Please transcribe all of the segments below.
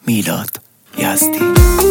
میلاد یزدی.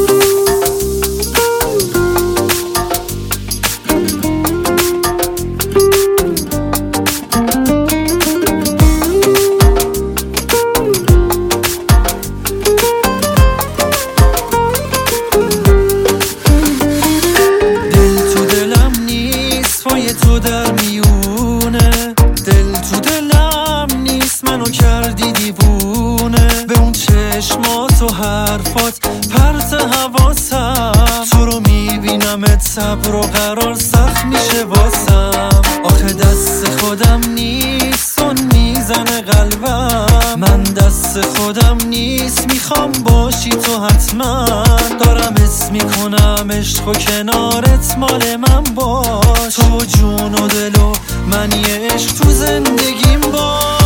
تو در میونه دل تو دلم نیست، منو کردی دیوونه. به اون چشمات و حرفات پرت حواسم، تو رو میبینمت صبر و قرار سخت میشه واسم. آخه دست خودم نیست اون میزنه قلبم، من دست خودم نیست میخوام باشی تو حتما. دارم اسم میکنم عشق و کنارت مال من باش، تو جون و دل و من یه عشق تو زندگیم باش.